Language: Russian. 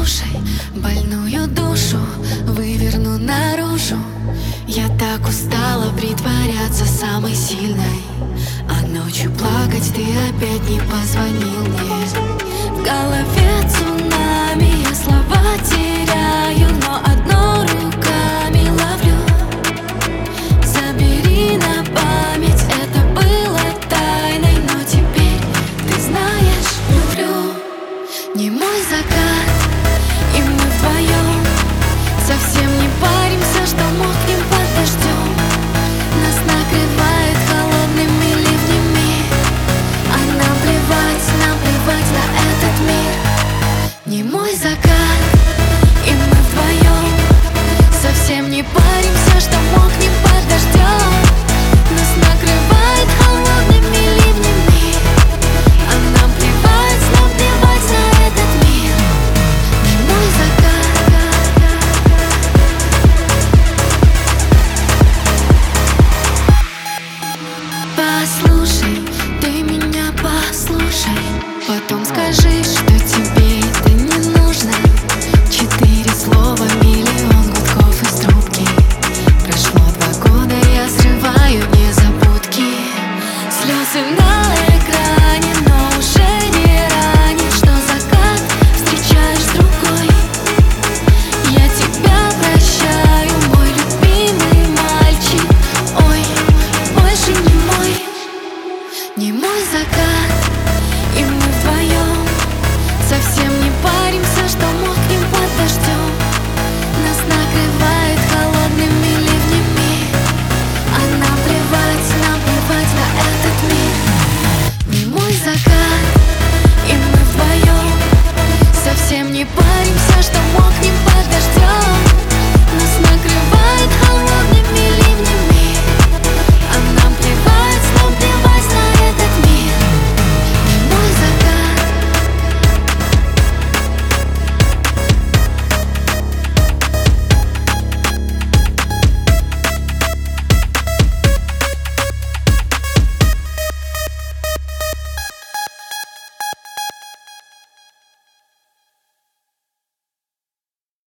Послушай, больную душу выверну наружу. Я так устала притворяться самой сильной, а ночью плакать ты опять не позвонил мне. В голове цунами, я слова теряю, но одно руками ловлю. Забери на память, это было тайной, но теперь ты знаешь, люблю. Не мой закат, и мы вдвоем совсем не паримся, что мокнем под дождем. Нас накрывает холодными ливнями, а нам плевать на этот мир. Не мой закат, и мы вдвоем совсем не паримся, что мокнем под дождем. Нас накрывает холодными ливнями, а нам плевать на этот мир. Не мой закат. Послушай, ты меня послушай, потом скажи, что тебе это не нужно. 4 слова, миллион.